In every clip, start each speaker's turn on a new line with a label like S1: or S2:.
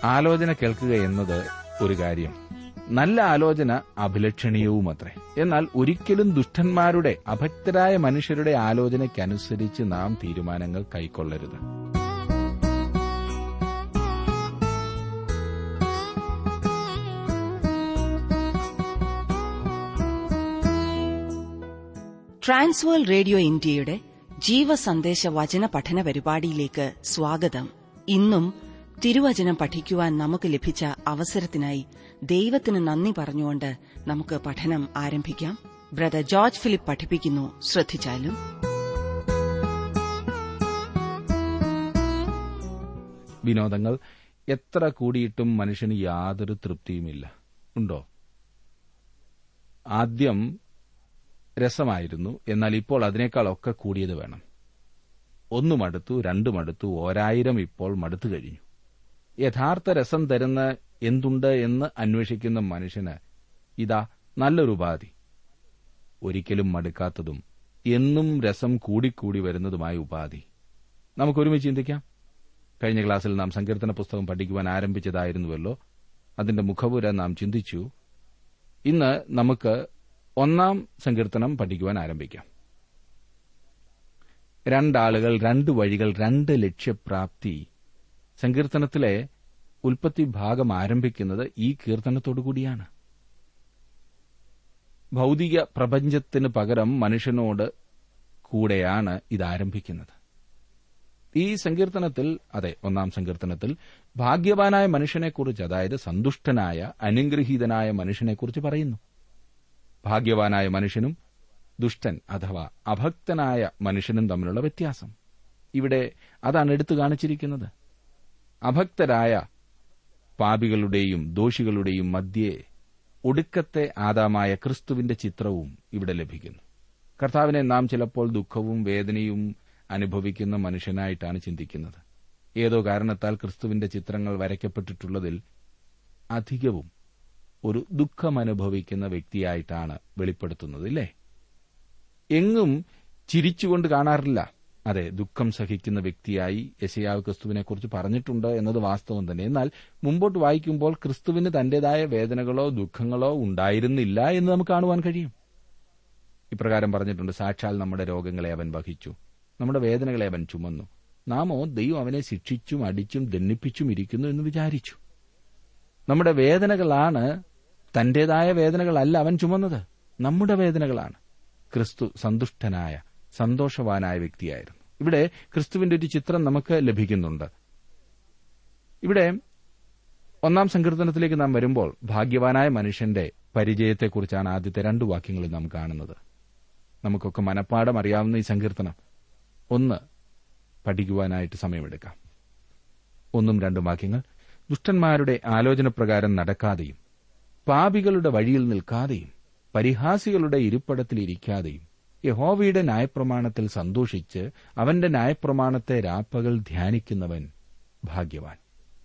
S1: ആലോചന കേൾക്കുക എന്നത് ഒരു കാര്യം, നല്ല ആലോചന അഭിലഷണീയവുമത്രേ. എന്നാൽ ഒരിക്കലും ദുഷ്ടന്മാരുടെ, അഭക്തരായ മനുഷ്യരുടെ ആലോചനയ്ക്കനുസരിച്ച് നാം തീരുമാനങ്ങൾ കൈക്കൊള്ളരുത്.
S2: ട്രാൻസ്വേൾഡ് റേഡിയോ ഇന്ത്യയുടെ ജീവസന്ദേശ വചന പഠന പരിപാടിയിലേക്ക് സ്വാഗതം. ഇന്നും തിരുവചനം പഠിക്കുവാൻ നമുക്ക് ലഭിച്ച അവസരത്തിനായി ദൈവത്തിന് നന്ദി പറഞ്ഞുകൊണ്ട് നമുക്ക് പഠനം ആരംഭിക്കാം. ബ്രദർ ജോർജ് ഫിലിപ്പ് പഠിപ്പിക്കുന്നു. ശ്രദ്ധിച്ചാലും.
S1: വിനോദങ്ങൾ എത്ര കൂടിയിട്ടും മനുഷ്യന് യാതൊരു തൃപ്തിയുമില്ല. ഉണ്ടോ? ആദ്യം രസമായിരുന്നു, എന്നാൽ ഇപ്പോൾ അതിനേക്കാളൊക്കെ കൂടിയത് വേണം. 1 മടുത്തു, 2 മടുത്തു, 1000 ഇപ്പോൾ മടുത്തു കഴിഞ്ഞു. യഥാർത്ഥ രസം തരുന്ന എന്തുണ്ട് എന്ന് അന്വേഷിക്കുന്ന മനുഷ്യന് ഇതാ നല്ലൊരു ഉപാധി. ഒരിക്കലും മടുക്കാത്തതും എന്നും രസം കൂടിക്കൂടി വരുന്നതുമായ ഉപാധി. നമുക്കൊരുമിച്ച് ചിന്തിക്കാം. കഴിഞ്ഞ ക്ലാസ്സിൽ നാം സങ്കീർത്തന പുസ്തകം പഠിക്കുവാൻ ആരംഭിച്ചതായിരുന്നുവല്ലോ. അതിന്റെ മുഖവുര നാം ചിന്തിച്ചു. ഇന്ന് നമുക്ക് 1-ാം സങ്കീർത്തനം പഠിക്കുവാൻ ആരംഭിക്കാം. 2 ആളുകൾ, 2 വഴികൾ, 2 ലക്ഷ്യപ്രാപ്തി. സങ്കീർത്തനത്തിലെ ഉൽപ്പത്തി ഭാഗം ആരംഭിക്കുന്നത് ഈ കീർത്തനത്തോടുകൂടിയാണ്. ഭൌതിക പ്രപഞ്ചത്തിന് പകരം മനുഷ്യനോട് കൂടെയാണ് ഇത് ആരംഭിക്കുന്നത്. ഈ സങ്കീർത്തനത്തിൽ, അതെ 1-ാം സങ്കീർത്തനത്തിൽ ഭാഗ്യവാനായ മനുഷ്യനെക്കുറിച്ച്, അതായത് സന്തുഷ്ടനായ, അനുഗ്രഹീതനായ മനുഷ്യനെക്കുറിച്ച് പറയുന്നു. ഭാഗ്യവാനായ മനുഷ്യനും ദുഷ്ടൻ അഥവാ അഭക്തനായ മനുഷ്യനും തമ്മിലുള്ള വ്യത്യാസം ഇവിടെ അതാണ് എടുത്തു കാണിച്ചിരിക്കുന്നത്. അഭക്തരായ പാപികളുടെയും ദോഷികളുടെയും മധ്യേ ഒടുക്കത്തെ ആദാമായ ക്രിസ്തുവിന്റെ ചിത്രവും ഇവിടെ ലഭിക്കുന്നു. കർത്താവിനെ നാം ചിലപ്പോൾ ദുഃഖവും വേദനയും അനുഭവിക്കുന്ന മനുഷ്യനായിട്ടാണ് ചിന്തിക്കുന്നത്. ഏതോ കാരണത്താൽ ക്രിസ്തുവിന്റെ ചിത്രങ്ങൾ വരയ്ക്കപ്പെട്ടിട്ടുള്ളതിൽ അധികവും ഒരു ദുഃഖമനുഭവിക്കുന്ന വ്യക്തിയായിട്ടാണ് വെളിപ്പെടുത്തുന്നത്. ഇല്ലേ? എങ്ങും ചിരിച്ചുകൊണ്ട് കാണാറില്ല. അതെ, ദുഃഖം സഹിക്കുന്ന വ്യക്തിയായി യെശയ്യാവ് ക്രിസ്തുവിനെക്കുറിച്ച് പറഞ്ഞിട്ടുണ്ട് എന്നത് വാസ്തവം തന്നെ. എന്നാൽ മുമ്പോട്ട് വായിക്കുമ്പോൾ ക്രിസ്തുവിന് തന്റേതായ വേദനകളോ ദുഃഖങ്ങളോ ഉണ്ടായിരുന്നില്ല എന്ന് നമുക്ക് കാണുവാൻ കഴിയും. ഇപ്രകാരം പറഞ്ഞിട്ടുണ്ട്: സാക്ഷാൽ നമ്മുടെ രോഗങ്ങളെ അവൻ വഹിച്ചു, നമ്മുടെ വേദനകളെ അവൻ ചുമന്നു. നാമോ ദൈവം അവനെ ശിക്ഷിച്ചും അടിച്ചും ദണ്ഡിപ്പിച്ചും ഇരിക്കുന്നു എന്ന് വിചാരിച്ചു. നമ്മുടെ വേദനകളാണ്, തന്റേതായ വേദനകളല്ല അവൻ ചുമന്നത്, നമ്മുടെ വേദനകളാണ്. ക്രിസ്തു സന്തുഷ്ടനായ, സന്തോഷവാനായ വ്യക്തിയായിരുന്നു. ഇവിടെ ക്രിസ്തുവിന്റെ ഒരു ചിത്രം നമുക്ക് ലഭിക്കുന്നുണ്ട്. ഇവിടെ 1-ാം സങ്കീർത്തനത്തിലേക്ക് നാം വരുമ്പോൾ ഭാഗ്യവാനായ മനുഷ്യന്റെ പരിചയത്തെക്കുറിച്ചാണ് ആദ്യത്തെ 2 വാക്യങ്ങളിൽ നാം കാണുന്നത്. നമുക്കൊക്കെ മനഃപ്പാഠം അറിയാവുന്ന ഈ സങ്കീർത്തനം ഒന്ന് പഠിക്കുവാനായിട്ട് സമയമെടുക്കാം. 1ഉം 2ഉം വാക്യങ്ങൾ: ദുഷ്ടന്മാരുടെ ആലോചനപ്രകാരം നടക്കാതെയും പാപികളുടെ വഴിയിൽ നിൽക്കാതെയും പരിഹാസികളുടെ ഇരിപ്പിടത്തിൽ ഇരിക്കാതെയും യഹോവയുടെ ന്യായപ്രമാണത്തിൽ സന്തോഷിച്ച് അവന്റെ ന്യായപ്രമാണത്തെ രാപ്പകൽ ധ്യാനിക്കുന്നവൻ ഭാഗ്യവാൻ.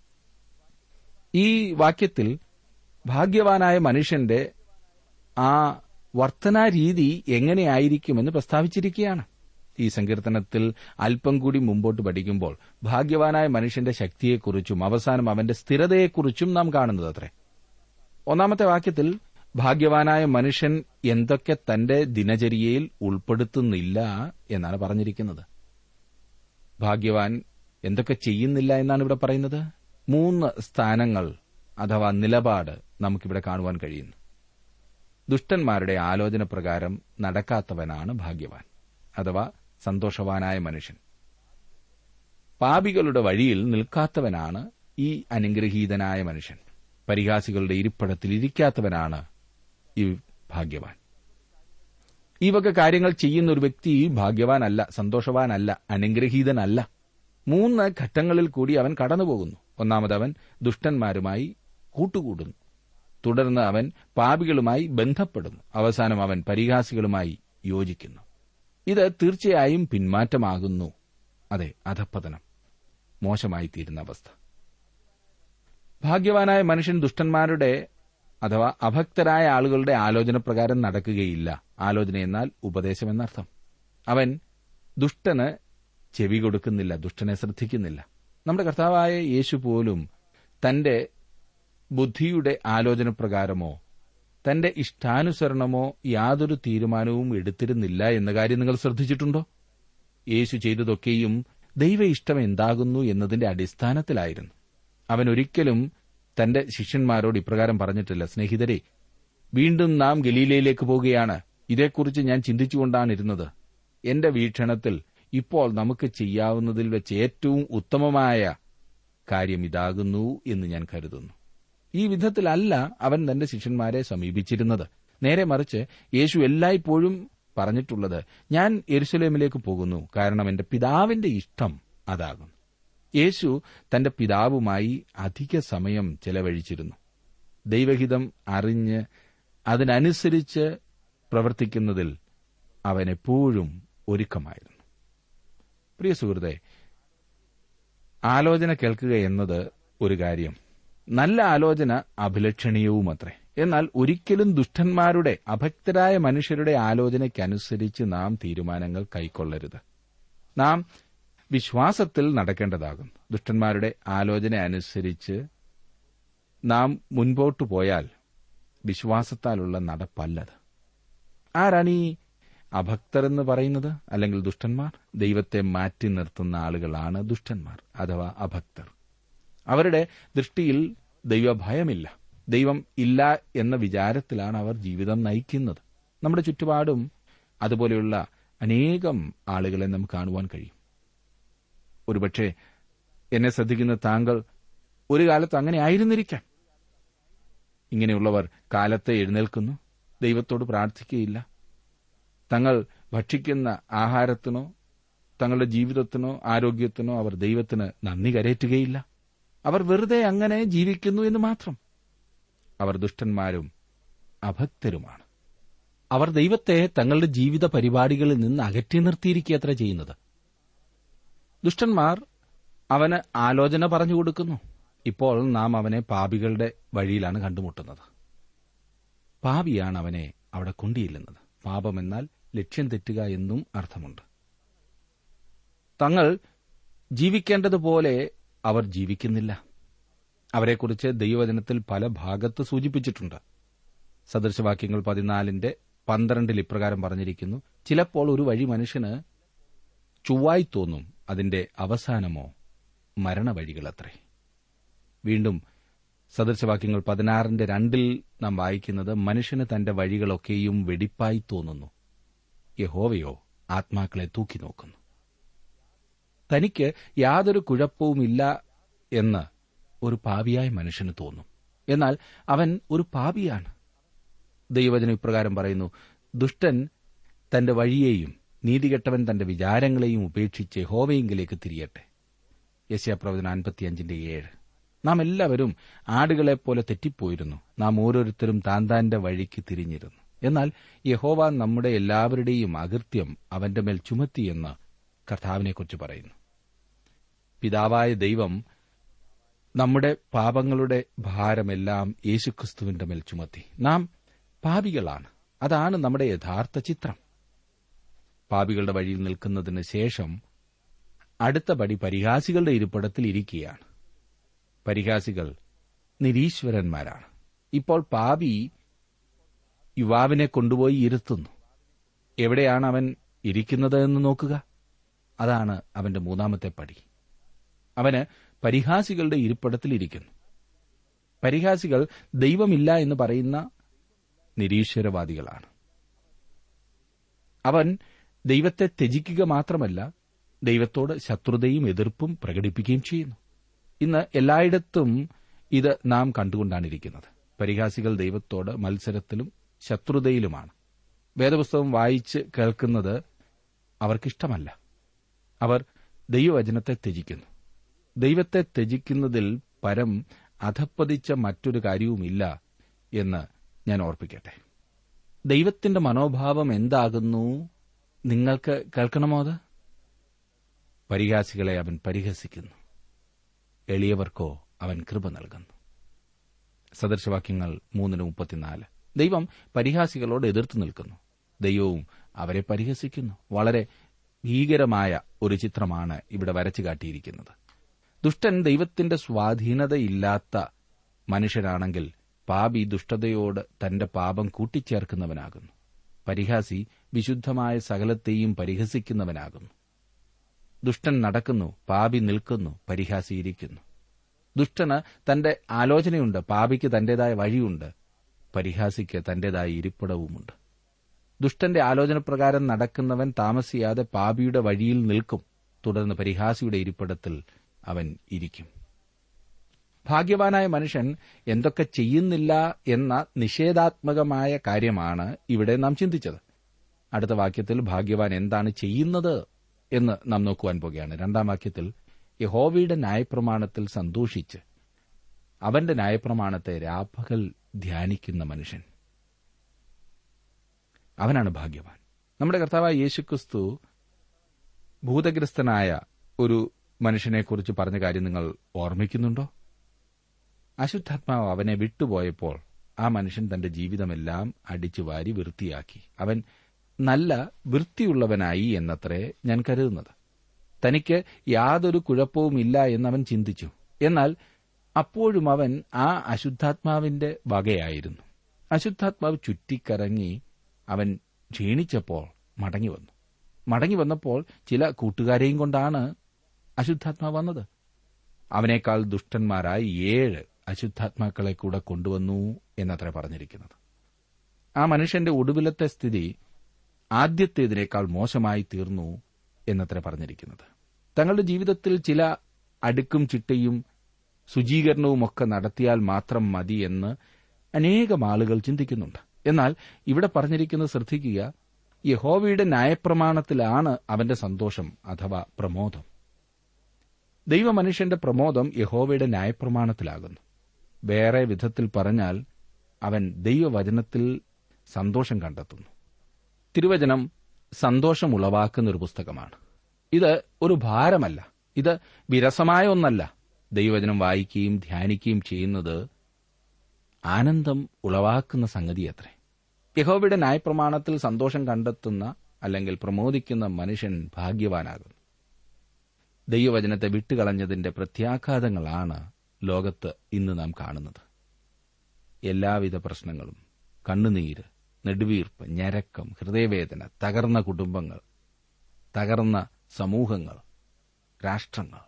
S1: ഈ വാക്യത്തിൽ ഭാഗ്യവാനായ മനുഷ്യന്റെ ആ വർത്തനാരീതി എങ്ങനെയായിരിക്കുമെന്ന് പ്രസ്താവിച്ചിരിക്കുകയാണ്. ഈ സങ്കീർത്തനത്തിൽ അല്പം കൂടി മുമ്പോട്ട് പഠിക്കുമ്പോൾ ഭാഗ്യവാനായ മനുഷ്യന്റെ ശക്തിയെക്കുറിച്ചും അവസാനം അവന്റെ സ്ഥിരതയെക്കുറിച്ചും നാം കാണുന്നതത്രേ. 1-ാമത്തെ വാക്യത്തിൽ ഭാഗ്യവാനായ മനുഷ്യൻ എന്തൊക്കെ തന്റെ ദിനചര്യയിൽ ഉൾപ്പെടുത്തുന്നില്ല എന്നാണ് പറഞ്ഞിരിക്കുന്നത്. ഭാഗ്യവാൻ എന്തൊക്കെ ചെയ്യുന്നില്ല എന്നാണ് ഇവിടെ പറയുന്നത്. 3 സ്ഥാനങ്ങൾ അഥവാ നിലപാട് നമുക്കിവിടെ കാണുവാൻ കഴിയുന്നു. ദുഷ്ടന്മാരുടെ ആലോചന പ്രകാരം നടക്കാത്തവനാണ് ഭാഗ്യവാൻ അഥവാ സന്തോഷവാനായ മനുഷ്യൻ. പാപികളുടെ വഴിയിൽ നിൽക്കാത്തവനാണ് ഈ അനുഗ്രഹീതനായ മനുഷ്യൻ. പരിഹാസികളുടെ ഇരിപ്പിടത്തിൽ ഇരിക്കാത്തവനാണ് ഈ ഭാഗ്യവാൻ. ഈ വക കാര്യങ്ങൾ ചെയ്യുന്ന ഒരു വ്യക്തി ഭാഗ്യവാനല്ല, സന്തോഷവാനല്ല, അനുഗ്രഹീതനല്ല. 3 ഘട്ടങ്ങളിൽ കൂടി അവൻ കടന്നുപോകുന്നു. ഒന്നാമത് അവൻ ദുഷ്ടന്മാരുമായി കൂട്ടുകൂടുന്നു, തുടർന്ന് അവൻ പാപികളുമായി ബന്ധപ്പെടുന്നു, അവസാനം അവൻ പരിഹാസികളുമായി യോജിക്കുന്നു. ഇത് തീർച്ചയായും പിന്മാറ്റമാകുന്നു. അതെ, അധഃപതനം, മോശമായിത്തീരുന്ന അവസ്ഥ. ഭാഗ്യവാനായ മനുഷ്യൻ ദുഷ്ടന്മാരുടെ അഥവാ അഭക്തരായ ആളുകളുടെ ആലോചന പ്രകാരം നടക്കുകയില്ല. ആലോചന എന്നാൽ ഉപദേശം എന്നർത്ഥം. അവൻ ദുഷ്ടന് ചെവി കൊടുക്കുന്നില്ല, ദുഷ്ടനെ ശ്രദ്ധിക്കുന്നില്ല. നമ്മുടെ കർത്താവായ യേശു പോലും തന്റെ ബുദ്ധിയുടെ ആലോചനപ്രകാരമോ തന്റെ ഇഷ്ടാനുസരണമോ യാതൊരു തീരുമാനവും എടുത്തിരുന്നില്ല എന്ന കാര്യം നിങ്ങൾ ശ്രദ്ധിച്ചിട്ടുണ്ടോ? യേശു ചെയ്തതൊക്കെയും ദൈവ ഇഷ്ടം എന്താകുന്നു എന്നതിന്റെ അടിസ്ഥാനത്തിലായിരുന്നു. അവൻ ഒരിക്കലും തന്റെ ശിഷ്യന്മാരോട് ഇപ്രകാരം പറഞ്ഞിട്ടില്ല: സ്നേഹിതരെ, വീണ്ടും നാം ഗലീലയിലേക്ക് പോകുകയാണ്. ഇതേക്കുറിച്ച് ഞാൻ ചിന്തിച്ചുകൊണ്ടാണിരുന്നത്. എന്റെ വീക്ഷണത്തിൽ ഇപ്പോൾ നമുക്ക് ചെയ്യാവുന്നതിൽ വെച്ച് ഏറ്റവും ഉത്തമമായ കാര്യം ഇതാകുന്നു എന്ന് ഞാൻ കരുതുന്നു. ഈ വിധത്തിലല്ല അവൻ തന്റെ ശിഷ്യന്മാരെ സമീപിച്ചിരുന്നത്. നേരെ മറിച്ച് യേശു എല്ലായ്പ്പോഴും പറഞ്ഞിട്ടുള്ളത്: ഞാൻ യെരുശലേമിലേക്ക് പോകുന്നു, കാരണം എന്റെ പിതാവിന്റെ ഇഷ്ടം അതാകുന്നു. യേശു തന്റെ പിതാവുമായി അധിക സമയം ചെലവഴിച്ചിരുന്നു. ദൈവഹിതം അറിഞ്ഞ് അതിനനുസരിച്ച് പ്രവർത്തിക്കുന്നതിൽ അവൻ എപ്പോഴും ഒരുക്കമായിരുന്നു. പ്രിയ സുഹൃത്തേ, ആലോചന കേൾക്കുക എന്നത് ഒരു കാര്യം. നല്ല ആലോചന അഭിലഷണീയവുമത്രേ. എന്നാൽ ഒരിക്കലും ദുഷ്ടന്മാരുടെ, അഭക്തരായ മനുഷ്യരുടെ ആലോചനയ്ക്കനുസരിച്ച് നാം തീരുമാനങ്ങൾ കൈക്കൊള്ളരുത്. നാം വിശ്വാസത്തിൽ നടക്കേണ്ടതാകും. ദുഷ്ടന്മാരുടെ ആലോചന അനുസരിച്ച് നാം മുൻപോട്ടു പോയാൽ വിശ്വാസത്താലുള്ള നടപ്പല്ലത്. ആരാണ് ഈ അഭക്തർ എന്ന് പറയുന്നത്? അല്ലെങ്കിൽ ദുഷ്ടന്മാർ? ദൈവത്തെ മാറ്റി നിർത്തുന്ന ആളുകളാണ് ദുഷ്ടന്മാർ അഥവാ അഭക്തർ. അവരുടെ ദൃഷ്ടിയിൽ ദൈവഭയമില്ല. ദൈവം ഇല്ല എന്ന വിചാരത്തിലാണ് അവർ ജീവിതം നയിക്കുന്നത്. നമ്മുടെ ചുറ്റുപാടും അതുപോലെയുള്ള അനേകം ആളുകളെ നമുക്ക് കാണുവാൻ കഴിയും. ഒരുപക്ഷെ എന്നെ ശ്രദ്ധിക്കുന്ന താങ്കൾ ഒരു കാലത്ത് അങ്ങനെ ആയിരുന്നിരിക്കാം. ഇങ്ങനെയുള്ളവർ കാലത്തെ എഴുന്നേൽക്കുന്നു, ദൈവത്തോട് പ്രാർത്ഥിക്കുകയില്ല. തങ്ങൾ ഭക്ഷിക്കുന്ന ആഹാരത്തിനോ തങ്ങളുടെ ജീവിതത്തിനോ ആരോഗ്യത്തിനോ അവർ ദൈവത്തിന് നന്ദി കരേറ്റുകയില്ല. അവർ വെറുതെ അങ്ങനെ ജീവിക്കുന്നു എന്ന് മാത്രം. അവർ ദുഷ്ടന്മാരും അഭക്തരുമാണ്. അവർ ദൈവത്തെ തങ്ങളുടെ ജീവിത പരിപാടികളിൽ നിന്ന് അകറ്റി നിർത്തിയിരിക്കുകയത്ര ചെയ്യുന്നത്. ദുഷ്ടന്മാർ അവന് ആലോചന പറഞ്ഞു കൊടുക്കുന്നു. ഇപ്പോൾ നാം അവനെ പാപികളുടെ വഴിയിലാണ് കണ്ടുമുട്ടുന്നത്. പാപിയാണ് അവനെ അവിടെ കൊണ്ടിയില്ലുന്നത്. പാപമെന്നാൽ ലക്ഷ്യം തെറ്റുക എന്നും അർത്ഥമുണ്ട്. തങ്ങൾ ജീവിക്കേണ്ടതുപോലെ അവർ ജീവിക്കുന്നില്ല. അവരെക്കുറിച്ച് ദൈവവചനത്തിൽ പല ഭാഗത്ത് സൂചിപ്പിച്ചിട്ടുണ്ട്. സദൃശവാക്യങ്ങൾ 14:12 ഇപ്രകാരം പറഞ്ഞിരിക്കുന്നു: ചിലപ്പോൾ ഒരു വഴി മനുഷ്യന് ചൊവ്വായി തോന്നും, അതിന്റെ അവസാനമോ മരണവഴികളത്രേ. വീണ്ടും സദൃശവാക്യങ്ങൾ 16:2 നാം വായിക്കുന്നത്: മനുഷ്യന് തന്റെ വഴികളൊക്കെയും വെടിപ്പായി തോന്നുന്നു, യഹോവയോ ആത്മാക്കളെ തൂക്കി നോക്കുന്നു. തനിക്ക് യാതൊരു കുഴപ്പവുമില്ല എന്ന് ഒരു പാപിയായ മനുഷ്യന് തോന്നും. എന്നാൽ അവൻ ഒരു പാപിയാണ്. ദൈവവചനം ഇപ്രകാരം പറയുന്നു: ദുഷ്ടൻ തന്റെ വഴിയെയും നീതികെട്ടവൻ തന്റെ വിചാരങ്ങളെയും ഉപേക്ഷിച്ച് യഹോവയിങ്കലേക്ക് തിരിയട്ടെ. യെശയ്യാപ്രവചനം 55:7. നാം എല്ലാവരും ആടുകളെപ്പോലെ തെറ്റിപ്പോയിരുന്നു. നാം ഓരോരുത്തരും താന്താന്റെ വഴിക്ക് തിരിഞ്ഞിരുന്നു. എന്നാൽ യഹോവ നമ്മുടെ എല്ലാവരുടെയും അകൃത്യം അവന്റെ മേൽ ചുമത്തിയെന്ന് കർത്താവിനെക്കുറിച്ച് പറയുന്നു. പിതാവായ ദൈവം നമ്മുടെ പാപങ്ങളുടെ ഭാരമെല്ലാം യേശുക്രിസ്തുവിന്റെ മേൽ ചുമത്തി. നാം പാപികളാണ്. അതാണ് നമ്മുടെ യഥാർത്ഥ ചിത്രം. പാപികളുടെ വഴിയിൽ നിൽക്കുന്നതിന് ശേഷം അടുത്ത പടി പരിഹാസികളുടെ ഇരിപ്പിടത്തിൽ ഇരിക്കുകയാണ്. പരിഹാസികൾ നിരീശ്വരന്മാരാണ്. ഇപ്പോൾ പാപി യുവാവിനെ കൊണ്ടുപോയി ഇരുത്തുന്നു. എവിടെയാണ് അവൻ ഇരിക്കുന്നത് എന്ന് നോക്കുക. അതാണ് അവന്റെ മൂന്നാമത്തെ പടി. അവന് പരിഹാസികളുടെ ഇരിപ്പിടത്തിൽ ഇരിക്കുന്നു. പരിഹാസികൾ ദൈവമില്ല എന്ന് പറയുന്ന നിരീശ്വരവാദികളാണ്. അവൻ ദൈവത്തെ ത്യജിക്കുക മാത്രമല്ല, ദൈവത്തോട് ശത്രുതയും എതിർപ്പും പ്രകടിപ്പിക്കുകയും ചെയ്യുന്നു. ഇന്ന് എല്ലായിടത്തും ഇത് നാം കണ്ടുകൊണ്ടാണിരിക്കുന്നത്. പരിഹാസികൾ ദൈവത്തോട് മത്സരത്തിലും ശത്രുതയിലുമാണ്. വേദപുസ്തകം വായിച്ച് കേൾക്കുന്നത് അവർക്കിഷ്ടമല്ല. അവർ ദൈവവചനത്തെ ത്യജിക്കുന്നു. ദൈവത്തെ ത്യജിക്കുന്നതിൽ പരം അധപ്പതിച്ച മറ്റൊരു കാര്യവുമില്ല എന്ന് ഞാൻ ഓർപ്പിക്കട്ടെ. ദൈവത്തിന്റെ മനോഭാവം എന്താകുന്നു നിങ്ങൾക്ക് കേൾക്കണമോ? അത് പരിഹാസികളെ അവൻ പരിഹസിക്കുന്നു, എളിയവർക്കോ അവൻ കൃപ നൽകുന്നു. സദൃശവാക്യങ്ങൾ 3:34. ദൈവം പരിഹാസികളോട് എതിർത്തു നിൽക്കുന്നു. ദൈവവും അവരെ പരിഹസിക്കുന്നു. വളരെ ഭീകരമായ ഒരു ചിത്രമാണ് ഇവിടെ വരച്ചു കാട്ടിയിരിക്കുന്നത്. ദുഷ്ടൻ ദൈവത്തിന്റെ സ്വാധീനതയില്ലാത്ത മനുഷ്യരാണെങ്കിൽ പാപി ദുഷ്ടതയോട് തന്റെ പാപം കൂട്ടിച്ചേർക്കുന്നവനാകുന്നു. പരിഹാസി വിശുദ്ധമായ സകലത്തെയും പരിഹസിക്കുന്നവനാകുന്നു. ദുഷ്ടൻ നടക്കുന്നു, പാപി നിൽക്കുന്നു, പരിഹാസി ഇരിക്കുന്നു. ദുഷ്ടന് തന്റെ ആലോചനയുണ്ട്, പാപിക്ക് തന്റേതായ വഴിയുണ്ട്, പരിഹാസിക്ക് തന്റേതായ ഇരിപ്പിടവുമുണ്ട്. ദുഷ്ടന്റെ ആലോചനപ്രകാരം നടക്കുന്നവൻ താമസിയാതെ പാപിയുടെ വഴിയിൽ നിൽക്കും, തുടർന്ന് പരിഹാസിയുടെ ഇരിപ്പിടത്തിൽ അവൻ ഇരിക്കും. ഭാഗ്യവാനായ മനുഷ്യൻ എന്തൊക്കെ ചെയ്യുന്നില്ല എന്ന നിഷേധാത്മകമായ കാര്യമാണ് ഇവിടെ നാം ചിന്തിച്ചത്. അടുത്ത വാക്യത്തിൽ ഭാഗ്യവാൻ എന്താണ് ചെയ്യുന്നത് എന്ന് നാം നോക്കുവാൻ പോകുകയാണ്. 2-ാം വാക്യത്തിൽ യഹോവയുടെ ന്യായപ്രമാണത്തിൽ സന്തോഷിച്ച് അവന്റെ ന്യായപ്രമാണത്തെ രാപ്പകൽ ധ്യാനിക്കുന്ന മനുഷ്യൻ, അവനാണ് ഭാഗ്യവാൻ. നമ്മുടെ കർത്താവായ യേശുക്രിസ്തു ഭൂതഗ്രസ്തനായ ഒരു മനുഷ്യനെക്കുറിച്ച് പറഞ്ഞ കാര്യം നിങ്ങൾ ഓർമ്മിക്കുന്നുണ്ടോ? അശുദ്ധാത്മാവ് അവനെ വിട്ടുപോയപ്പോൾ ആ മനുഷ്യൻ തന്റെ ജീവിതമെല്ലാം അടിച്ചുവാരി വൃത്തിയാക്കി. അവൻ നല്ല വൃത്തിയുള്ളവനായി എന്നത്രേ ഞാൻ കരുതുന്നത്. തനിക്ക് യാതൊരു കുഴപ്പവുമില്ല എന്നവൻ ചിന്തിച്ചു. എന്നാൽ അപ്പോഴും അവൻ ആ അശുദ്ധാത്മാവിന്റെ വകയായിരുന്നു. അശുദ്ധാത്മാവ് ചുറ്റിക്കറങ്ങി അവൻ ക്ഷീണിച്ചപ്പോൾ മടങ്ങിവന്നപ്പോൾ ചില കൂട്ടുകാരെയും കൊണ്ടാണ് അശുദ്ധാത്മാവ് വന്നത്. അവനേക്കാൾ ദുഷ്ടന്മാരായി 7 അശുദ്ധാത്മാക്കളെ കൂടെ കൊണ്ടുവന്നു എന്നത്രേ പറഞ്ഞിരിക്കുന്നത്. ആ മനുഷ്യന്റെ ഒടുവിലത്തെ സ്ഥിതി ആദ്യത്തേതിനേക്കാൾ മോശമായി തീർന്നു എന്നത്രേ പറഞ്ഞിരിക്കുന്നത്. തങ്ങളുടെ ജീവിതത്തിൽ ചില അടുക്കും ചിട്ടയും ശുചീകരണവുമൊക്കെ നടത്തിയാൽ മാത്രം മതി എന്ന് അനേകം ആളുകൾ ചിന്തിക്കുന്നുണ്ട്. എന്നാൽ ഇവിടെ പറഞ്ഞിരിക്കുന്നത് ശ്രദ്ധിക്കുക, യഹോവയുടെ ന്യായപ്രമാണത്തിലാണ് അവന്റെ സന്തോഷം അഥവാ പ്രമോദം. ദൈവമനുഷ്യന്റെ പ്രമോദം യഹോവയുടെ ന്യായപ്രമാണത്തിലാകുന്നു. വേറെ വിധത്തിൽ പറഞ്ഞാൽ അവൻ ദൈവവചനത്തിൽ സന്തോഷം കണ്ടെത്തുന്നു. തിരുവചനം സന്തോഷം ഉളവാക്കുന്ന ഒരു പുസ്തകമാണ്. ഇത് ഒരു ഭാരമല്ല, ഇത് വിരസമായ ഒന്നല്ല. ദൈവവചനം വായിക്കുകയും ധ്യാനിക്കുകയും ചെയ്യുന്നത് ആനന്ദം ഉളവാക്കുന്ന സംഗതിയത്രേ. യഹോവയുടെ ന്യായപ്രമാണത്തിൽ സന്തോഷം കണ്ടെത്തുന്ന അല്ലെങ്കിൽ പ്രമോദിക്കുന്ന മനുഷ്യൻ ഭാഗ്യവാനാകുന്നു. ദൈവവചനത്തെ വിട്ടുകളഞ്ഞതിന്റെ പ്രത്യാഘാതങ്ങളാണ് ലോകത്ത് ഇന്ന് നാം കാണുന്നത്. എല്ലാവിധ പ്രശ്നങ്ങളും, കണ്ണുനീര്, നെടുവീർപ്പ്, ഞരക്കം, ഹൃദയവേദന, തകർന്ന കുടുംബങ്ങൾ, തകർന്ന സമൂഹങ്ങൾ, രാഷ്ട്രങ്ങൾ.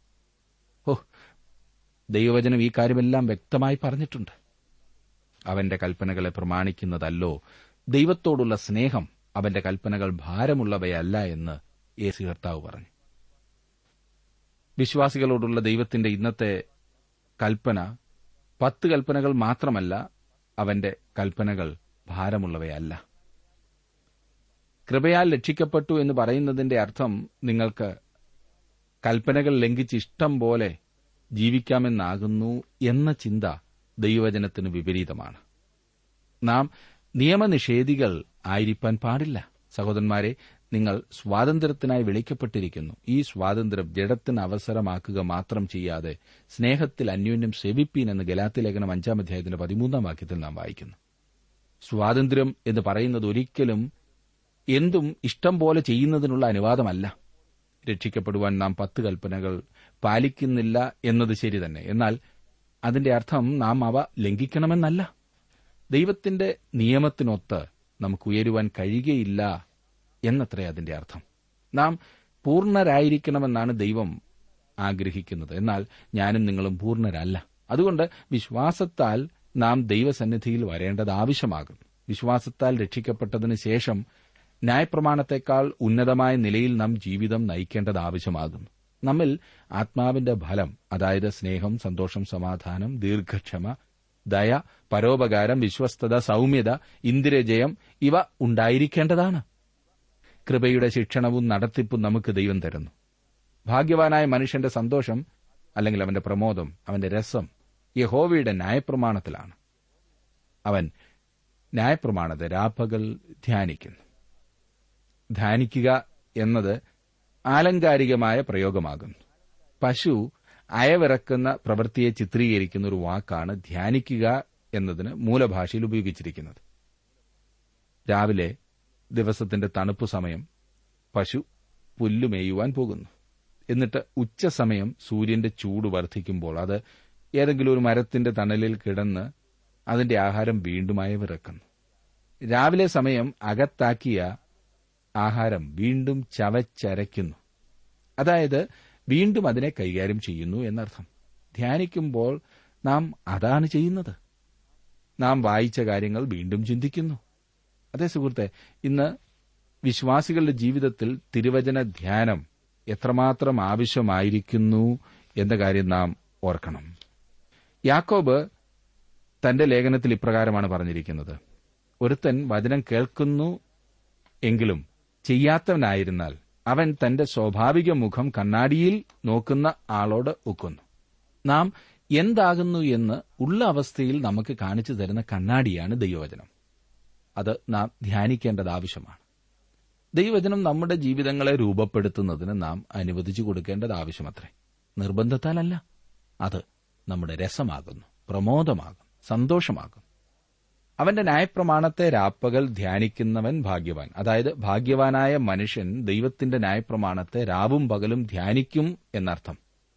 S1: ദൈവവചനം ഈ കാര്യമെല്ലാം വ്യക്തമായി പറഞ്ഞിട്ടുണ്ട്. അവന്റെ കൽപ്പനകളെ പ്രമാണിക്കുന്നതല്ലോ ദൈവത്തോടുള്ള സ്നേഹം. അവന്റെ കൽപ്പനകൾ ഭാരമുള്ളവയല്ല എന്ന് യേശു കർത്താവ് പറഞ്ഞു. വിശ്വാസികളോടുള്ള ദൈവത്തിന്റെ ഇന്നത്തെ കൽപ്പന 10 കൽപ്പനകൾ മാത്രമല്ല, അവന്റെ കൽപ്പനകൾ ഭാരമുള്ളവയല്ല. കൃപയാൽ രക്ഷിക്കപ്പെട്ടു എന്ന് പറയുന്നതിന്റെ അർത്ഥം നിങ്ങൾക്ക് കൽപ്പനകൾ ലംഘിച്ച് ഇഷ്ടം പോലെ ജീവിക്കാമെന്നാകുന്നു എന്ന ചിന്ത ദൈവവചനത്തിന് വിപരീതമാണ്. നാം നിയമനിഷേധികൾ ആയിരിക്കാൻ പാടില്ല. സഹോദരന്മാരെ, നിങ്ങൾ സ്വാതന്ത്ര്യത്തിനായി വിളിക്കപ്പെട്ടിരിക്കുന്നു. ഈ സ്വാതന്ത്ര്യം ജഡത്തിന് അവസരമാക്കുക മാത്രം ചെയ്യാതെ സ്നേഹത്തിൽ അന്യോന്യം സേവിപ്പീൻ എന്ന് ഗലാത്യലേഖനം 5-ാം അധ്യായത്തിന്റെ 13-ാം വാക്യത്തിൽ നാം വായിക്കുന്നു. സ്വാതന്ത്ര്യം എന്ന് പറയുന്നത് ഒരിക്കലും എന്തും ഇഷ്ടം പോലെ ചെയ്യുന്നതിനുള്ള അനുവാദമല്ല. രക്ഷിക്കപ്പെടുവാൻ നാം 10 കൽപ്പനകൾ പാലിക്കുന്നില്ല എന്നത് ശരി തന്നെ. എന്നാൽ അതിന്റെ അർത്ഥം നാം അവ ലംഘിക്കണമെന്നല്ല. ദൈവത്തിന്റെ നിയമത്തിനൊത്ത് നമുക്ക് ഉയരുവാൻ കഴിയുകയില്ല എന്നത്രേ അതിന്റെ അർത്ഥം. നാം പൂർണ്ണരായിരിക്കണമെന്നാണ് ദൈവം ആഗ്രഹിക്കുന്നത്. എന്നാൽ ഞാനും നിങ്ങളും പൂർണ്ണരല്ല. അതുകൊണ്ട് വിശ്വാസത്താൽ നാം ദൈവസന്നിധിയിൽ വരേണ്ടത് ആവശ്യമാകുന്നു. വിശ്വാസത്താൽ രക്ഷിക്കപ്പെട്ടതിനു ശേഷം ന്യായപ്രമാണത്തെക്കാൾ ഉന്നതമായ നിലയിൽ നാം ജീവിതം നയിക്കേണ്ടത് ആവശ്യമാകുന്നു. നമ്മിൽ ആത്മാവിന്റെ ഫലം, അതായത് സ്നേഹം, സന്തോഷം, സമാധാനം, ദീർഘക്ഷമ, ദയ, പരോപകാരം, വിശ്വസ്തത, സൌമ്യത, ഇന്ദ്രിയജയം ഇവ ഉണ്ടായിരിക്കേണ്ടതാണ്. കൃപയുടെ ശിക്ഷണവും നടത്തിപ്പും നമുക്ക് ദൈവം തരുന്നു. ഭാഗ്യവാനായ മനുഷ്യന്റെ സന്തോഷം അല്ലെങ്കിൽ അവന്റെ പ്രമോദം, അവന്റെ രസം യഹോവയുടെ ന്യായപ്രമാണത്തിലാണ്. അവൻ ന്യായപ്രമാണത്തെ രാപ്പകൽ ധ്യാനിക്കുന്നു. ധ്യാനിക്കുക എന്നത് ആലങ്കാരികമായ പ്രയോഗമാകുന്നു. പശു അയവിറക്കുന്ന പ്രവൃത്തിയെ ചിത്രീകരിക്കുന്ന ഒരു വാക്കാണ് ധ്യാനിക്കുക എന്നതിന് മൂലഭാഷയിൽ ഉപയോഗിച്ചിരിക്കുന്നത്. രാവിലെ ദിവസത്തിന്റെ തണുപ്പു സമയം പശു പുല്ലുമേയുവാൻ പോകുന്നു. എന്നിട്ട് ഉച്ചസമയം സൂര്യന്റെ ചൂട് വർദ്ധിക്കുമ്പോൾ അത് ഏതെങ്കിലും ഒരു മരത്തിന്റെ തണലിൽ കിടന്ന് അതിന്റെ ആഹാരം വീണ്ടും അയവിറക്കുന്നു. രാവിലെ സമയം അകത്താക്കിയ ആഹാരം വീണ്ടും ചവച്ചരയ്ക്കുന്നു. അതായത് വീണ്ടും അതിനെ കൈകാര്യം ചെയ്യുന്നു എന്നർത്ഥം. ധ്യാനിക്കുമ്പോൾ നാം അതാണ് ചെയ്യുന്നത്. നാം വായിച്ച കാര്യങ്ങൾ വീണ്ടും ചിന്തിക്കുന്നു. അതേ സുഹൃത്തെ, ഇന്ന് വിശ്വാസികളുടെ ജീവിതത്തിൽ തിരുവചന ധ്യാനം എത്രമാത്രം ആവശ്യമായിരിക്കുന്നു എന്ന കാര്യം നാം ഓർക്കണം. യാക്കോബ് തന്റെ ലേഖനത്തിൽ ഇപ്രകാരമാണ് പറഞ്ഞിരിക്കുന്നത്: ഒരുത്തൻ വചനം കേൾക്കുന്നു എങ്കിലും ചെയ്യാത്തവനായിരുന്നാൽ അവൻ തന്റെ സ്വാഭാവിക മുഖം കണ്ണാടിയിൽ നോക്കുന്ന ആളോട് ഒക്കുന്നു. നാം എന്താകുന്നു എന്ന് ഉള്ള അവസ്ഥയിൽ നമുക്ക് കാണിച്ചു തരുന്ന കണ്ണാടിയാണ് ദൈവവചനം. അത് നാം ധ്യാനിക്കേണ്ടത് ആവശ്യമാണ്. ദൈവവചനം നമ്മുടെ ജീവിതങ്ങളെ രൂപപ്പെടുത്തുന്നതിന് നാം അനുവദിച്ചു കൊടുക്കേണ്ടത് ആവശ്യമത്രേ. നിർബന്ധത്താലല്ല. അത് നമ്മുടെ രസമാകുന്നു, പ്രമോദമാകും, സന്തോഷമാകും. അവന്റെ ന്യായപ്രമാണത്തെ രാപ്പകൽ ധ്യാനിക്കുന്നവൻ ഭാഗ്യവാൻ. അതായത് ഭാഗ്യവാനായ മനുഷ്യൻ ദൈവത്തിന്റെ ന്യായപ്രമാണത്തെ രാവും പകലും ധ്യാനിക്കും എന്നർത്ഥം.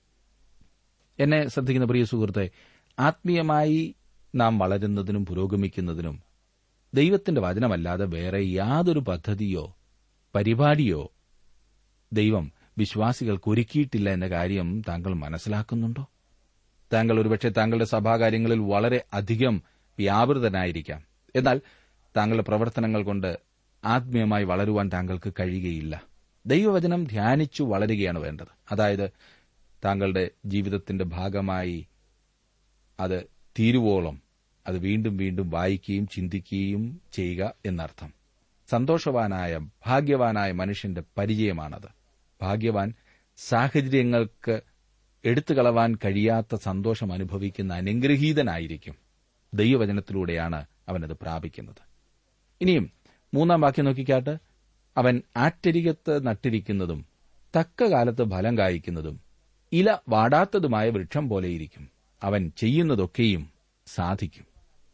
S1: എന്നെ ശ്രദ്ധിക്കുന്ന പ്രിയ സുഹൃത്തെ, ആത്മീയമായി നാം വളരുന്നതിനും പുരോഗമിക്കുന്നതിനും ദൈവത്തിന്റെ വചനമല്ലാതെ വേറെ യാതൊരു പദ്ധതിയോ പരിപാടിയോ ദൈവം വിശ്വാസികൾക്ക് ഒരുക്കിയിട്ടില്ല എന്ന കാര്യം താങ്കൾ മനസ്സിലാക്കുന്നുണ്ടോ? താങ്കൾ ഒരുപക്ഷെ താങ്കളുടെ സഭാകാര്യങ്ങളിൽ വളരെ അധികം വ്യാപൃതനായിരിക്കാം. എന്നാൽ താങ്കളുടെ പ്രവർത്തനങ്ങൾ കൊണ്ട് ആത്മീയമായി വളരുവാൻ താങ്കൾക്ക് കഴിയുകയില്ല. ദൈവവചനം ധ്യാനിച്ചു വളരുകയാണ് വേണ്ടത്. അതായത് താങ്കളുടെ ജീവിതത്തിന്റെ ഭാഗമായി അത് തീരുവോളം അത് വീണ്ടും വീണ്ടും വായിക്കുകയും ചിന്തിക്കുകയും ചെയ്യുക എന്നർത്ഥം. സന്തോഷവാനായ ഭാഗ്യവാനായ മനുഷ്യന്റെ പരിചയമാണത്. ഭാഗ്യവാൻ സാഹചര്യങ്ങൾക്ക് എടുത്തുകളവാൻ കഴിയാത്ത സന്തോഷം അനുഭവിക്കുന്ന അനുഗ്രഹീതനായിരിക്കും. ദൈവവചനത്തിലൂടെയാണ് അവനത് പ്രാപിക്കുന്നത്. ഇനിയും 3-ാം വാക്യം നോക്കിക്കാട്ട്. അവൻ ആറ്റരികത്ത് നട്ടിരിക്കുന്നതും തക്ക കാലത്ത് ഫലം കായ്ക്കുന്നതും ഇല വാടാത്തതുമായ വൃക്ഷം പോലെയിരിക്കും. അവൻ ചെയ്യുന്നതൊക്കെയും സാധിക്കും.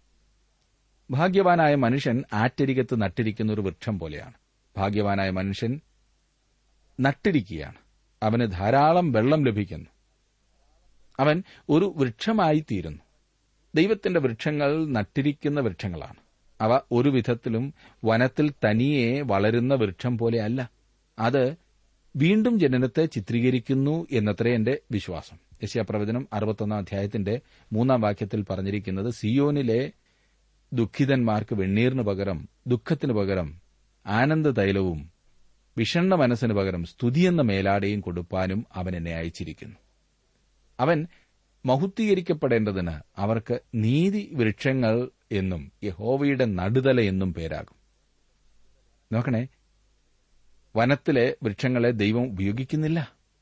S1: ഭാഗ്യവാനായ മനുഷ്യൻ ആറ്റരികത്ത് നട്ടിരിക്കുന്ന ഒരു വൃക്ഷം പോലെയാണ്. ഭാഗ്യവാനായ മനുഷ്യൻ നട്ടിരിക്കുകയാണ്. അവന് ധാരാളം വെള്ളം ലഭിക്കുന്നു. അവൻ ഒരു വൃക്ഷമായി തീരുന്നു. ദൈവത്തിന്റെ വൃക്ഷങ്ങൾ നട്ടിരിക്കുന്ന വൃക്ഷങ്ങളാണ്. അവ ഒരു വിധത്തിലും വനത്തിൽ തനിയെ വളരുന്ന വൃക്ഷം പോലെയല്ല. അത് വീണ്ടും ജനനത്തെ ചിത്രീകരിക്കുന്നു എന്നത്രേ എന്റെ വിശ്വാസം. യെശയ്യാപ്രവചനം 61-ാം അധ്യായത്തിന്റെ 3-ാം വാക്യത്തിൽ പറഞ്ഞിരിക്കുന്നത്, സിയോനിലെ ദുഃഖിതന്മാർക്ക് വെണ്ണീറിന് പകരം ദുഃഖത്തിനു പകരം ആനന്ദതൈലവും വിഷണ്ണ മനസ്സിന് പകരം സ്തുതിയെന്ന മേലാടയും കൊടുപ്പാനും അവൻ എന്നെ അയച്ചിരിക്കുന്നു. അവൻ മഹുദ്ധീകരിക്കപ്പെടേണ്ടതിന് അവർക്ക് നീതി വൃക്ഷങ്ങൾ എന്നും യഹോവയുടെ നടുതല എന്നും പേരാകും. നോക്കണേ, വനത്തിലെ വൃക്ഷങ്ങളെ ദൈവം ഉപയോഗിക്കുന്നില്ല.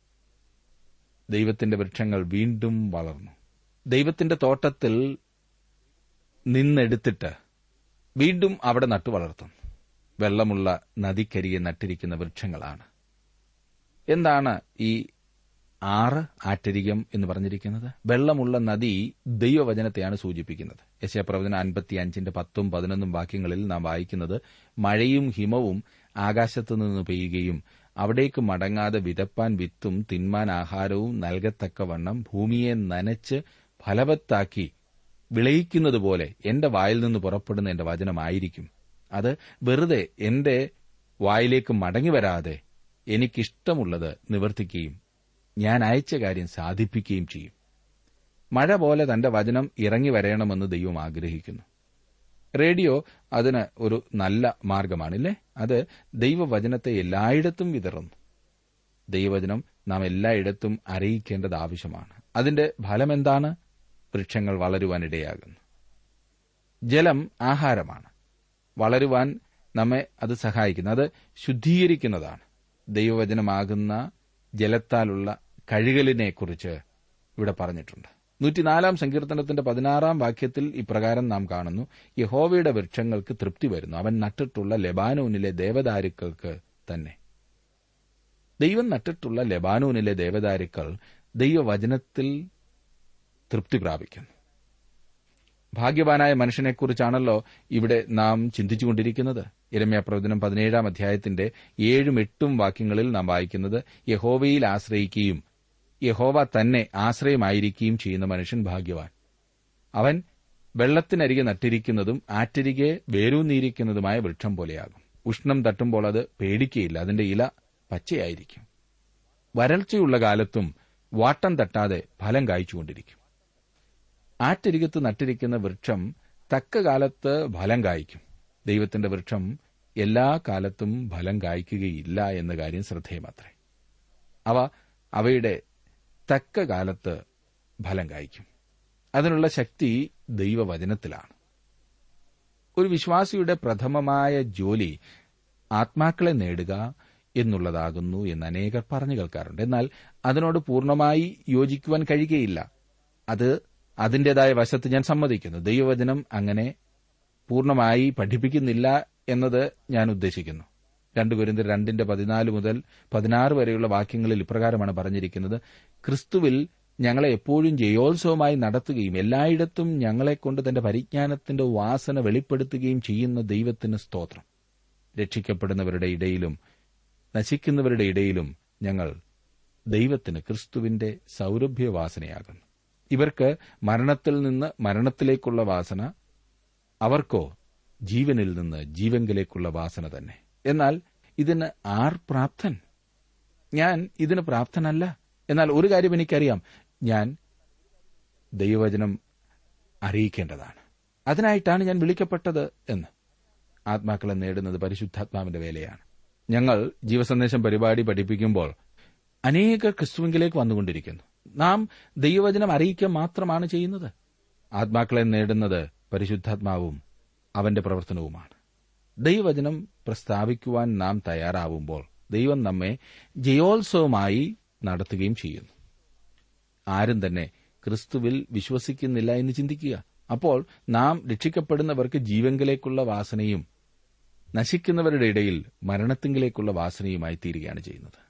S1: ദൈവത്തിന്റെ വൃക്ഷങ്ങൾ വീണ്ടും വളർന്നു. ദൈവത്തിന്റെ തോട്ടത്തിൽ നിന്നെടുത്തിട്ട് വീണ്ടും അവിടെ നട്ടു വളർത്തുന്നു. വെള്ളമുള്ള നദിക്കരികെ നട്ടിരിക്കുന്ന വൃക്ഷങ്ങളാണ്. എന്താണ് ഈ 6 ആറ്റരികം എന്ന് പറഞ്ഞിരിക്കുന്നത്? വെള്ളമുള്ള നദി ദൈവവചനത്തെയാണ് സൂചിപ്പിക്കുന്നത്. യെശയ്യാപ്രവചനം 55-ന്റെ 10-ഉം 11-ഉം വാക്യങ്ങളിൽ നാം വായിക്കുന്നത്, മഴയും ഹിമവും ആകാശത്തുനിന്ന് പെയ്യുകയും അവിടേക്ക് മടങ്ങാതെ വിതപ്പാൻ വിത്തും തിന്മാൻ ആഹാരവും നൽകത്തക്കവണ്ണം ഭൂമിയെ നനച്ച് ഫലവത്താക്കി വിളയിക്കുന്നതുപോലെ എന്റെ വായിൽ നിന്ന് പുറപ്പെടുന്ന എന്റെ വചനമായിരിക്കും. അത് വെറുതെ എന്റെ വായിലേക്ക് മടങ്ങിവരാതെ എനിക്കിഷ്ടമുള്ളത് നിവർത്തിക്കുകയും ഞാൻ അയച്ച കാര്യം സാധിപ്പിക്കുകയും ചെയ്യും. മഴ പോലെ തന്റെ വചനം ഇറങ്ങി വരണമെന്ന് ദൈവം ആഗ്രഹിക്കുന്നു. റേഡിയോ അതിന് ഒരു നല്ല മാർഗമാണില്ലേ? അത് ദൈവവചനത്തെ എല്ലായിടത്തും വിതറുന്നു. ദൈവവചനം നാം എല്ലായിടത്തും അറിയിക്കേണ്ടത് ആവശ്യമാണ്. അതിന്റെ ഫലമെന്താണ്? വൃക്ഷങ്ങൾ വളരുവാനിടയാകുന്നു. ജലം ആഹാരമാണ്. വളരുവാൻ നമ്മെ അത് സഹായിക്കുന്നു. അത് ശുദ്ധീകരിക്കുന്നതാണ്. ദൈവവചനമാകുന്ന ജലത്താലുള്ള കഴുകലിനെക്കുറിച്ച് ഇവിടെ പറഞ്ഞിട്ടുണ്ട്. 104-ാം സങ്കീർത്തനത്തിന്റെ 16-ാം വാക്യത്തിൽ ഇപ്രകാരം നാം കാണുന്നു, യഹോവയുടെ വൃക്ഷങ്ങൾക്ക് തൃപ്തി വരുന്നു, അവൻ നട്ടിട്ടുള്ള ലെബാനോനിലെ ദേവദാരുക്കൾക്ക് തന്നെ. ദൈവം നട്ടിട്ടുള്ള ലെബാനോനിലെ ദേവദാരുക്കൾ ദൈവവചനത്തിൽ തൃപ്തി പ്രാപിക്കുന്നു. ഭാഗ്യവാനായ മനുഷ്യനെക്കുറിച്ചാണല്ലോ ഇവിടെ നാം ചിന്തിച്ചുകൊണ്ടിരിക്കുന്നത്. യിരെമ്യാപ്രവചനം 17 അധ്യായത്തിന്റെ 7-8 വാക്യങ്ങളിൽ നാം വായിക്കുന്നത്, യഹോവയിൽ ആശ്രയിക്കുകയും യഹോവ തന്നെ ആശ്രയമായിരിക്കുകയും ചെയ്യുന്ന മനുഷ്യൻ ഭാഗ്യവാൻ. അവൻ വെള്ളത്തിനരികെ നട്ടിരിക്കുന്നതും ആറ്റരികെ വേരൂന്നിയിരിക്കുന്നതുമായ വൃക്ഷം പോലെയാകും. ഉഷ്ണം തട്ടുമ്പോൾ അത് പേടിക്കുകയില്ല, അതിന്റെ ഇല പച്ചയായിരിക്കും. വരൾച്ചയുള്ള കാലത്തും വാട്ടം തട്ടാതെ ഫലം കായ്ച്ചുകൊണ്ടിരിക്കും. ആറ്റരികത്ത് നട്ടിരിക്കുന്ന വൃക്ഷം തക്ക കാലത്ത് ഫലം കായ്ക്കും. ദൈവത്തിന്റെ വൃക്ഷം എല്ലാ കാലത്തും ഫലം കായ്ക്കുകയില്ല എന്ന കാര്യം ശ്രദ്ധേയമത്രേ. അവയുടെ തക്ക കാലത്ത് ഫലം കായ്ക്കും. അതിനുള്ള ശക്തി ദൈവവചനത്തിലാണ്. ഒരു വിശ്വാസിയുടെ പ്രഥമമായ ജോലി ആത്മാക്കളെ നേടുക എന്നുള്ളതാകുന്നു എന്ന് അനേകർ പറഞ്ഞു കേൾക്കാറുണ്ട്. എന്നാൽ അതിനോട് പൂർണ്ണമായി യോജിക്കുവാൻ കഴിയുകയില്ല. അത് അതിന്റേതായ വശത്ത് ഞാൻ സമ്മതിക്കുന്നു. ദൈവവചനം അങ്ങനെ പൂർണ്ണമായി പഠിപ്പിക്കുന്നില്ല എന്നത് ഞാൻ ഉദ്ദേശിക്കുന്നു. 2 കൊരിന്ത്യർ 2:14 മുതൽ 16 വരെയുള്ള വാക്യങ്ങളിൽ ഇപ്രകാരമാണ് പറഞ്ഞിരിക്കുന്നത്, ക്രിസ്തുവിൽ ഞങ്ങളെ എപ്പോഴും ജയോത്സവമായി നടത്തുകയും എല്ലായിടത്തും ഞങ്ങളെക്കൊണ്ട് തന്റെ പരിജ്ഞാനത്തിന്റെ വാസന വെളിപ്പെടുത്തുകയും ചെയ്യുന്ന ദൈവത്തിന് സ്തോത്രം. രക്ഷിക്കപ്പെടുന്നവരുടെ ഇടയിലും നശിക്കുന്നവരുടെ ഇടയിലും ഞങ്ങൾ ദൈവത്തിന് ക്രിസ്തുവിന്റെ സൗരഭ്യവാസനയാകുന്നു. ഇവർക്ക് മരണത്തിൽ നിന്ന് മരണത്തിലേക്കുള്ള വാസന, അവർക്കോ ജീവനിൽ നിന്ന് ജീവങ്കിലേക്കുള്ള വാസന തന്നെ. എന്നാൽ ഇതിന് ആർ പ്രാപ്തൻ? ഞാൻ ഇതിന് പ്രാപ്തനല്ല. എന്നാൽ ഒരു കാര്യം എനിക്കറിയാം, ഞാൻ ദൈവവചനം അറിയിക്കേണ്ടതാണ്. അതിനായിട്ടാണ് ഞാൻ വിളിക്കപ്പെട്ടത് എന്ന്. ആത്മാക്കളെ നേടുന്നത് പരിശുദ്ധാത്മാവിന്റെ വേലയാണ്. ഞങ്ങൾ ജീവസന്ദേശം പരിപാടി പഠിപ്പിക്കുമ്പോൾ അനേകർ ക്രിസ്തുവിലേക്ക് വന്നുകൊണ്ടിരിക്കുന്നു. നാം ദൈവവചനം അറിയിക്കുക മാത്രമാണ് ചെയ്യുന്നത്. ആത്മാക്കളെ നേടുന്നത് പരിശുദ്ധാത്മാവും അവന്റെ പ്രവർത്തനവുമാണ്. ദൈവവചനം പ്രസ്താവിക്കുവാൻ നാം തയ്യാറാവുമ്പോൾ ദൈവം നമ്മെ ജയോത്സവമായി നടത്തുകയും ചെയ്യുന്നു. ആരും തന്നെ ക്രിസ്തുവിൽ വിശ്വസിക്കുന്നില്ല എന്ന് ചിന്തിക്കുക. അപ്പോൾ നാം രക്ഷിക്കപ്പെടുന്നവർക്ക് ജീവങ്കിലേക്കുള്ള വാസനയും നശിക്കുന്നവരുടെ ഇടയിൽ മരണത്തിങ്കിലേക്കുള്ള വാസനയുമായി തീരുകയാണ് ചെയ്യുന്നത്.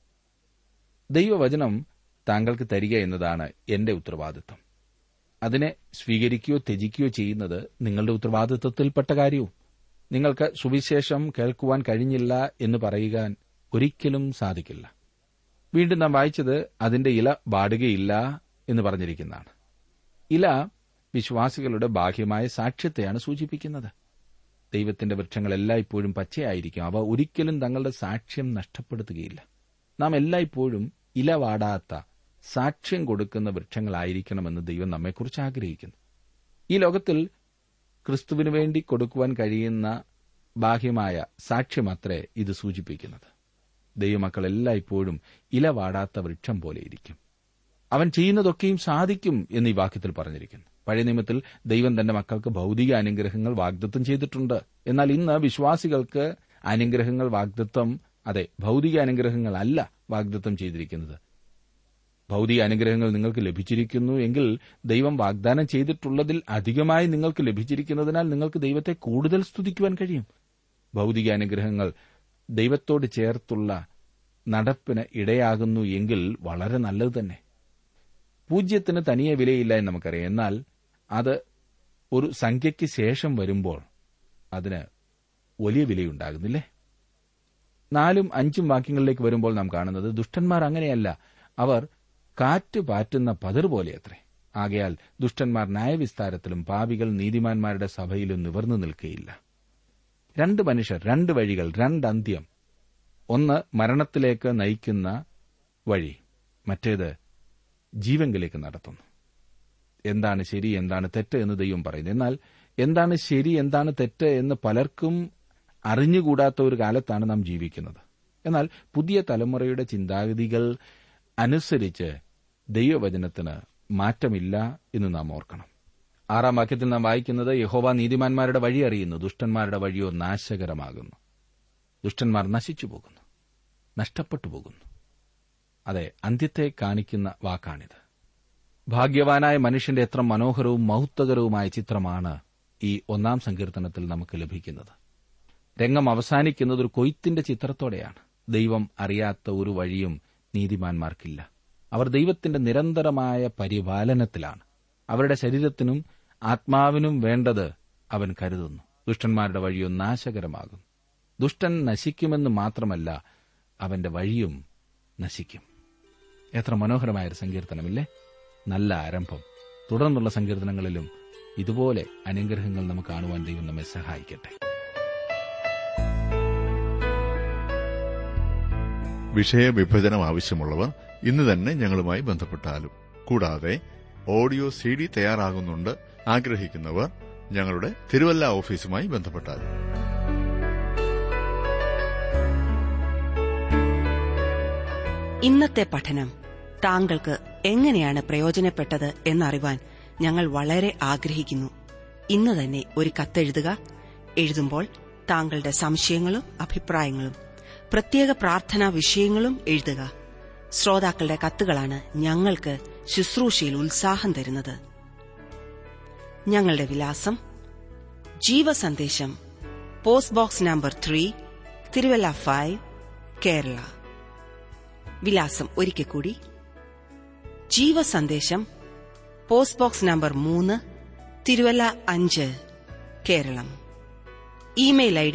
S1: ദൈവവചനം താങ്കൾക്ക് തരിക എന്നതാണ് എന്റെ ഉത്തരവാദിത്വം. അതിനെ സ്വീകരിക്കുകയോ ത്യജിക്കുകയോ ചെയ്യുന്നത് നിങ്ങളുടെ ഉത്തരവാദിത്വത്തിൽപ്പെട്ട കാര്യവും. നിങ്ങൾക്ക് സുവിശേഷം കേൾക്കുവാൻ കഴിഞ്ഞില്ല എന്ന് പറയുവാൻ ഒരിക്കലും സാധിക്കില്ല. വീണ്ടും നാം വായിച്ചത് അതിന്റെ ഇല വാടുകയില്ല എന്ന് പറഞ്ഞിരിക്കുന്നതാണ്. ഇല വിശ്വാസികളുടെ ബാഹ്യമായ സാക്ഷ്യത്തെയാണ് സൂചിപ്പിക്കുന്നത്. ദൈവത്തിന്റെ വൃക്ഷങ്ങൾ എല്ലായ്പ്പോഴും പച്ചയായിരിക്കും. അവ ഒരിക്കലും തങ്ങളുടെ സാക്ഷ്യം നഷ്ടപ്പെടുത്തുകയില്ല. നാം എല്ലായ്പ്പോഴും ഇല വാടാത്ത സാക്ഷ്യം കൊടുക്കുന്ന വൃക്ഷങ്ങളായിരിക്കണമെന്ന് ദൈവം നമ്മെക്കുറിച്ച് ആഗ്രഹിക്കുന്നു. ഈ ലോകത്തിൽ ക്രിസ്തുവിനു വേണ്ടി കൊടുക്കുവാൻ കഴിയുന്ന ബാഹ്യമായ സാക്ഷ്യമത്രേ ഇത് സൂചിപ്പിക്കുന്നത്. ദൈവമക്കൾ എല്ലായ്പ്പോഴും ഇല വാടാത്ത വൃക്ഷം പോലെയിരിക്കും. അവൻ ചെയ്യുന്നതൊക്കെയും സാധിക്കും എന്ന് ഈ വാക്യത്തിൽ പറഞ്ഞിരിക്കുന്നു. പഴയ നിയമത്തിൽ ദൈവം തന്റെ മക്കൾക്ക് ഭൌതിക അനുഗ്രഹങ്ങൾ വാഗ്ദത്തം ചെയ്തിട്ടുണ്ട്. എന്നാൽ ഇന്ന് വിശ്വാസികൾക്ക് അനുഗ്രഹങ്ങൾ വാഗ്ദത്തം, അതെ, ഭൌതിക അനുഗ്രഹങ്ങളല്ല വാഗ്ദത്തം ചെയ്തിരിക്കുന്നത്. ഭൌതിക അനുഗ്രഹങ്ങൾ നിങ്ങൾക്ക് ലഭിച്ചിരിക്കുന്നു എങ്കിൽ ദൈവം വാഗ്ദാനം ചെയ്തിട്ടുള്ളതിൽ അധികമായി നിങ്ങൾക്ക് ലഭിച്ചിരിക്കുന്നതിനാൽ നിങ്ങൾക്ക് ദൈവത്തെ കൂടുതൽ സ്തുതിക്കുവാൻ കഴിയും. ഭൌതിക അനുഗ്രഹങ്ങൾ ദൈവത്തോട് ചേർത്തുള്ള നടപ്പിന് ഇടയാകുന്നു എങ്കിൽ വളരെ നല്ലത് തന്നെ. പൂജ്യത്തിന് തനിയെ വിലയില്ല എന്ന് നമുക്കറിയാം. എന്നാൽ അത് ഒരു സംഖ്യയ്ക്ക് ശേഷം വരുമ്പോൾ അതിന് വലിയ വിലയുണ്ടാകുന്നില്ലേ? 4-5 വാക്യങ്ങളിലേക്ക് വരുമ്പോൾ നാം കാണുന്നത് ദുഷ്ടന്മാർ അങ്ങനെയല്ല, അവർ കാറ്റ് പാറ്റുന്ന പതിർ പോലെയത്രേ. ആകയാൽ ദുഷ്ടന്മാർ ന്യായവിസ്താരത്തിലും പാപികൾ നീതിമാന്മാരുടെ സഭയിലും നിവർന്നു നിൽക്കുകയില്ല. 2 മനുഷ്യർ, 2 വഴികൾ, 2 അന്ത്യം. ഒന്ന് മരണത്തിലേക്ക് നയിക്കുന്ന വഴി, മറ്റേത് ജീവങ്കിലേക്ക് നടത്തുന്നു. എന്താണ് ശരി, എന്താണ് തെറ്റ് എന്ന് ദൈവം പറയുന്നു. എന്നാൽ എന്താണ് ശരി, എന്താണ് തെറ്റ് എന്ന് പലർക്കും അറിഞ്ഞുകൂടാത്ത ഒരു കാലത്താണ് നാം ജീവിക്കുന്നത്. എന്നാൽ പുതിയ തലമുറയുടെ ചിന്താഗതികൾ അനുസരിച്ച് ദൈവവചനത്തിന് മാറ്റമില്ല എന്ന് നാം ഓർക്കണം. 6 വാക്യത്തിൽ നാം വായിക്കുന്നത്, യഹോവ നീതിമാന്മാരുടെ വഴി അറിയുന്നു, ദുഷ്ടന്മാരുടെ വഴിയോ നാശകരമാകുന്നു. ദുഷ്ടന്മാർ നശിച്ചു പോകുന്നു, നഷ്ടപ്പെട്ടു പോകുന്നു. അതെ, അന്ത്യത്തെ കാണിക്കുന്ന വാക്കാണിത്. ഭാഗ്യവാനായ മനുഷ്യന്റെ എത്ര മനോഹരവും മഹത്വകരവുമായ ചിത്രമാണ് ഈ 1 സങ്കീർത്തനത്തിൽ നമുക്ക് ലഭിക്കുന്നത്. രംഗം അവസാനിക്കുന്നത് ഒരു കൊയ്ത്തിന്റെ ചിത്രത്തോടെയാണ്. ദൈവം അറിയാത്ത ഒരു വഴിയും നീതിമാന്മാർക്കില്ല. അവർ ദൈവത്തിന്റെ നിരന്തരമായ പരിപാലനത്തിലാണ്. അവരുടെ ശരീരത്തിനും ആത്മാവിനും വേണ്ടത് അവൻ കരുതുന്നു. ദുഷ്ടന്മാരുടെ വഴിയോ നാശകരമാകും. ദുഷ്ടൻ നശിക്കുമെന്ന് മാത്രമല്ല, അവന്റെ വഴിയും നശിക്കും. എത്ര മനോഹരമായൊരു സങ്കീർത്തനമില്ലേ? നല്ല ആരംഭം. തുടർന്നുള്ള സങ്കീർത്തനങ്ങളിലും ഇതുപോലെ അനുഗ്രഹങ്ങൾ നമുക്ക് കാണുവാൻ ദൈവം നമ്മെ സഹായിക്കട്ടെ.
S3: വിഷയവിഭജനം ആവശ്യമുള്ളവർ ഇന്ന് തന്നെ ഞങ്ങളുമായി ബന്ധപ്പെട്ടാലും, കൂടാതെ ഓഡിയോ CD തയ്യാറാകുന്നുണ്ട് ആഗ്രഹിക്കുന്നവർ ഞങ്ങളുടെ തിരുവല്ല ഓഫീസുമായി ബന്ധപ്പെട്ടാലും.
S2: ഇന്നത്തെ പഠനം താങ്കൾക്ക് എങ്ങനെയാണ് പ്രയോജനപ്പെട്ടത് എന്നറിവാൻ ഞങ്ങൾ വളരെ ആഗ്രഹിക്കുന്നു. ഇന്ന് തന്നെ ഒരു കത്തെഴുതുക. എഴുതുമ്പോൾ താങ്കളുടെ സംശയങ്ങളും അഭിപ്രായങ്ങളും പ്രത്യേക പ്രാർത്ഥനാ വിഷയങ്ങളും എഴുതുക. ശ്രോതാക്കളുടെ കത്തുകളാണ് ഞങ്ങൾക്ക് ശുശ്രൂഷയിൽ ഉത്സാഹം തരുന്നത്. ഞങ്ങളുടെ വിലാസം: ജീവസന്ദേശം, പോസ്റ്റ് ബോക്സ് നമ്പർ 3, തിരുവല്ല 5, കേരള. വിലാസം ഒരിക്കൽ കൂടി: ജീവസന്ദേശം, പോസ്റ്റ് ബോക്സ് നമ്പർ 3, തിരുവല്ല 5, കേരളം. Email ID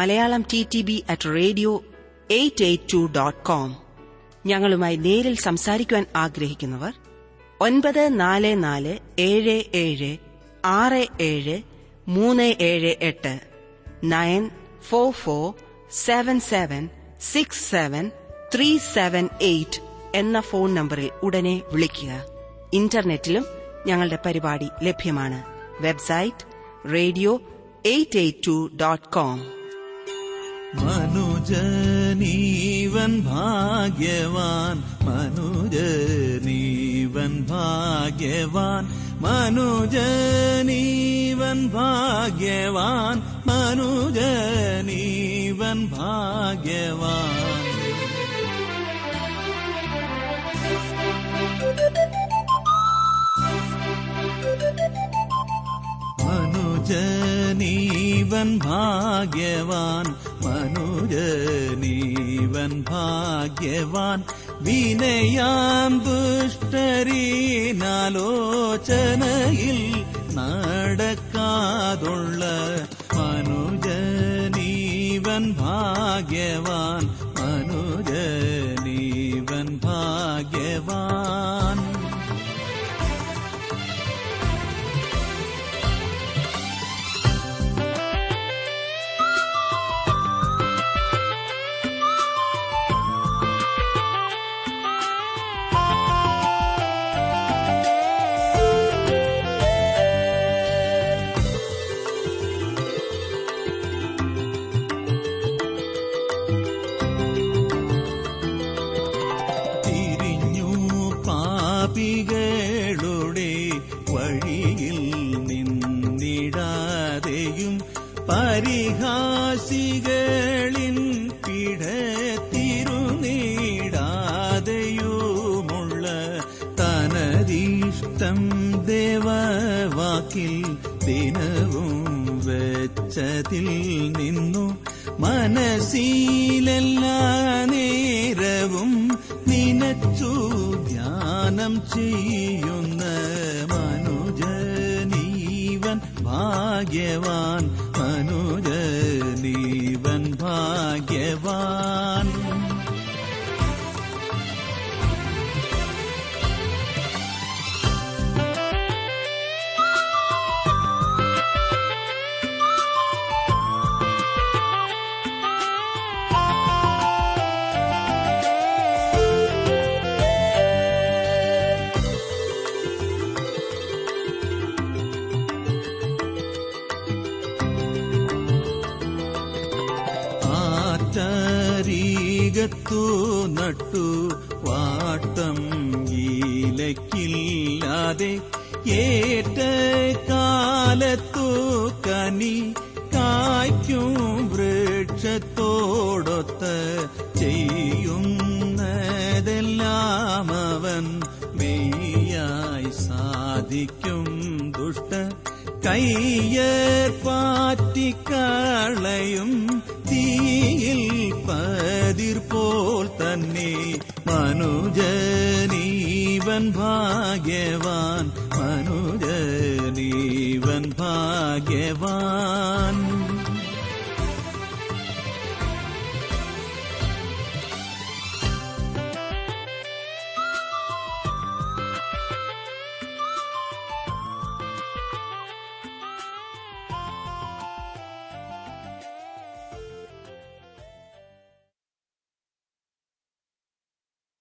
S2: malayalamttb@radio882.com. ഞങ്ങളുമായി നേരിൽ സംസാരിക്കുവാൻ ആഗ്രഹിക്കുന്നവർ 9447676738 944776738 എന്ന ഫോൺ നമ്പറിൽ ഉടനെ വിളിക്കുക. ഇന്റർനെറ്റിലും ഞങ്ങളുടെ പരിപാടി ലഭ്യമാണ്. Website radio882.com.
S4: മനുജനീവൻ ഭാഗ്യവാൻ, മനുജനീവൻ ഭാഗ്യവാൻ, മനുജനീവൻ ഭാഗ്യവാൻ, മനുജനീവൻ ഭാഗ്യവാൻ. മനുജനീവൻ ഭാഗ്യവാൻ, മനുജനീവൻ ഭാഗ്യവാൻ. വിനയാം ദുഷ്ടരീനാലോചനയിൽ നടക്കാതുള്ള മനുജനീവൻ ഭാഗ്യവാൻ, മനുജനീവൻ ഭാഗ്യവാൻ. പാപികളുടെ വഴിയിൽ നിന്നിടാതെയും പരിഹാസികളിൻ പിഴത്തിരുനീടാതെയുമുള്ള തനതിഷ്ടം ദേവവാക്കിൽ ദിനവും വെച്ചതിൽ നിന്നു മനസ്സിലെല്ലാ നേരവും നിനച്ചു ധ്യാനം ചെയ്യുന്ന മനുജനീവൻ ഭാഗ്യവാൻ, മനുജനീവൻ ഭാഗ്യവാൻ. ു നട്ടു വാട്ടം ഈലക്കില്ലാതെ ഏറ്റ കാലത്തു കനി കായ്ക്കും വൃക്ഷത്തോടൊത്ത് ചെയ്യുന്നതെല്ലാം അവൻ മെയ്യായി സാധിക്കും. ദുഷ്ട കയ്യേർപ്പാറ്റിക്കളയും തീയിൽ പതിർപോൽ തന്നെ മനുജനീവൻ ഭാഗ്യവാൻ, മനുജനീവൻ ഭാഗ്യവാൻ.